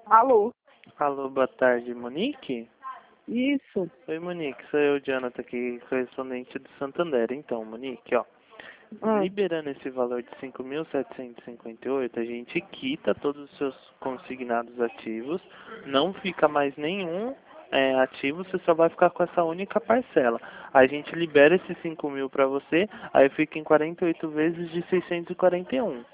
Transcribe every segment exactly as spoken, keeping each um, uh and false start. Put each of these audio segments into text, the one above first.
Alô? Alô, boa tarde, Monique? Isso. Oi, Monique, sou eu, Jonathan, aqui, correspondente do Santander. Então, Monique, ó, Ah, liberando esse valor de cinco mil setecentos e cinquenta e oito, a gente quita todos os seus consignados ativos, não fica mais nenhum é, ativo, você só vai ficar com essa única parcela. A gente libera esses cinco mil para você, aí fica em quarenta e oito vezes de seiscentos e quarenta e um.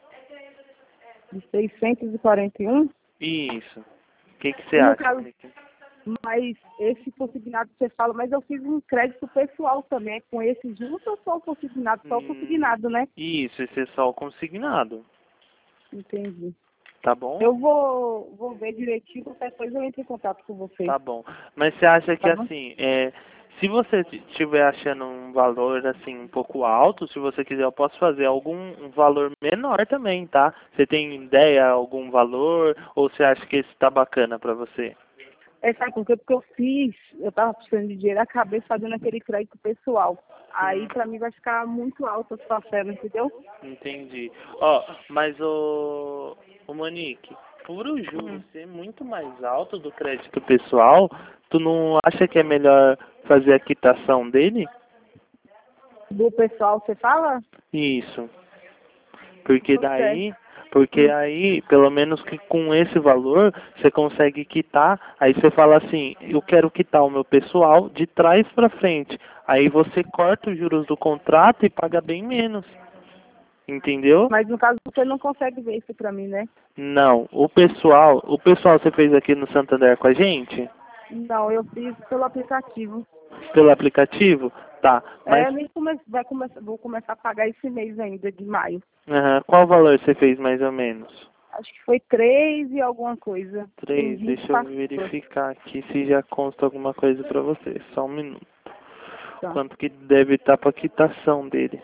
de seiscentos e quarenta e um? Isso. O que, que você E no acha, caso, Monique? mas esse consignado que você fala, mas eu fiz um crédito pessoal também, com esse junto ou só o consignado? Só o Hum, consignado, né? isso, esse é só o consignado, Entendi. tá bom? Eu vou, vou ver direitinho, qualquer coisa eu entro em contato com você. Tá bom. Mas você acha que Tá bom? assim, é, se você estiver achando um valor assim um pouco alto, se você quiser eu posso fazer algum um valor menor também, tá? Você tem ideia algum valor ou você acha que esse tá bacana pra você? É, sabe por quê? Porque eu fiz, eu tava precisando de dinheiro, acabei fazendo aquele crédito pessoal. Aí Hum, pra mim vai ficar muito alta a sua parcela, entendeu? entendi. Ó, mas o, o Monique, por o juro Hum. ser muito mais alto do crédito pessoal, tu não acha que é melhor fazer a quitação dele? Do pessoal, você fala? Isso. Porque Pois é. daí, porque Hum. aí, pelo menos que com esse valor, você consegue quitar, aí você fala assim, eu quero quitar o meu pessoal de trás para frente. Aí você corta os juros do contrato e paga bem menos. Entendeu? Mas no caso você não consegue ver isso pra mim, né? Não, o pessoal, o pessoal você fez aqui no Santander com a gente? Não, eu fiz pelo aplicativo. Pelo aplicativo? Tá, É, mas eu nem come... vai começar, vou começar a pagar esse mês ainda, de maio. aham, qual valor você fez mais ou menos? Acho que foi três e alguma coisa. Em Três, vinte deixa eu faturas. verificar aqui se já consta alguma coisa pra você. Só um minuto. Tá. Quanto que deve estar para quitação dele?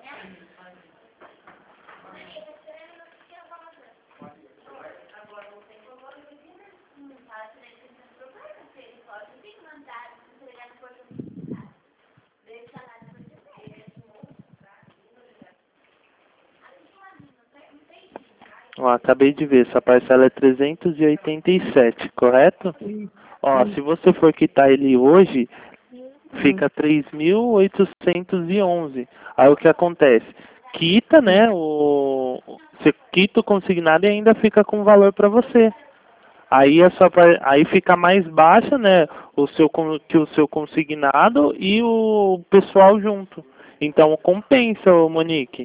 Ó, acabei de ver, sua parcela é trezentos e oitenta e sete, correto? Isso. Ó, se Isso. você for quitar ele hoje, Hum. fica três mil oitocentos e onze. Aí o que acontece? Quita, Hum. né? O, você quita o consignado e ainda fica com valor para você. Aí a sua, par- aí fica mais baixa, né? O seu con- que o seu consignado e o pessoal junto. Então compensa, ô Monique.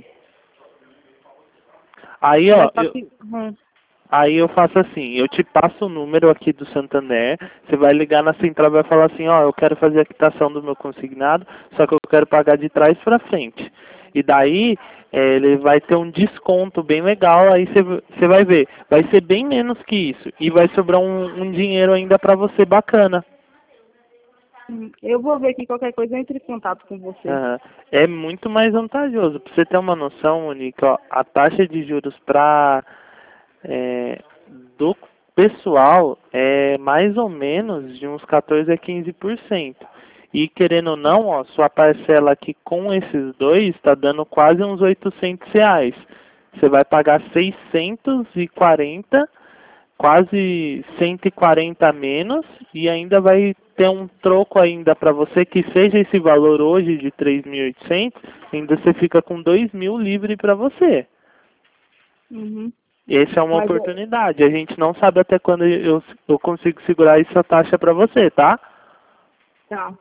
Aí, ó, Mas só eu, que. Hum. aí eu faço assim, eu te passo o número aqui do Santander, você vai ligar na central e vai falar assim, ó, eu quero fazer a quitação do meu consignado, só que eu quero pagar de trás para frente. E daí eh, ele vai ter um desconto bem legal, aí você você vai ver, vai ser bem menos que isso e vai sobrar um, um dinheiro ainda para você bacana. Hum. Eu vou ver aqui qualquer coisa, eu entro em contato com você. Aham. É muito mais vantajoso. Para você ter uma noção, Monique, ó, a taxa de juros para é, do pessoal é mais ou menos de uns quatorze a quinze por cento. E querendo ou não, ó, sua parcela aqui com esses dois está dando quase uns oitocentos reais. Você vai pagar seiscentos e quarenta, quase cento e quarenta a menos e ainda vai ter um troco ainda para você que seja esse valor hoje de três mil e oitocentos, ainda você fica com dois mil livre para você. Uhum. Essa é uma Mas eu. oportunidade. A gente não sabe até quando eu, eu consigo segurar essa taxa para você, tá? Tá.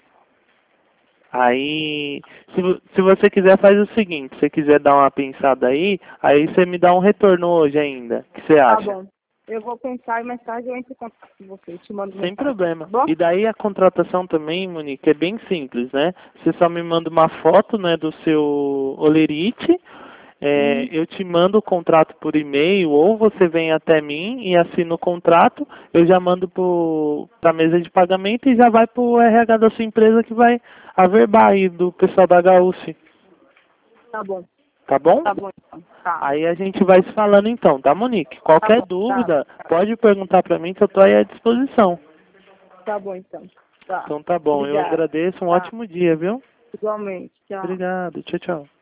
Aí, se, vo- se você quiser, faz o seguinte: se você quiser dar uma pensada aí, aí você me dá um retorno hoje ainda. O que você Tá acha? bom. Eu vou pensar e mais tarde eu entro em contato com você. Te mando Sem mensagem. Tá problema. bom? E daí a contratação também, Monique, é bem simples, né? Você só me manda uma foto, né, do seu olerite. É, Hum. eu te mando o contrato por e-mail ou você vem até mim e assina o contrato, eu já mando para a mesa de pagamento e já vai para o R H da sua empresa que vai averbar aí do pessoal da H U C, Tá bom. tá bom? Tá bom então. Tá. Aí a gente vai se falando então, tá, Monique? Tá Qualquer bom. Tá. dúvida, pode perguntar para mim que eu estou aí à disposição. Tá bom então. Tá. Então tá bom, eu Obrigada. agradeço, um Tá. ótimo dia, viu? Igualmente. Tchau. Obrigado, tchau, tchau.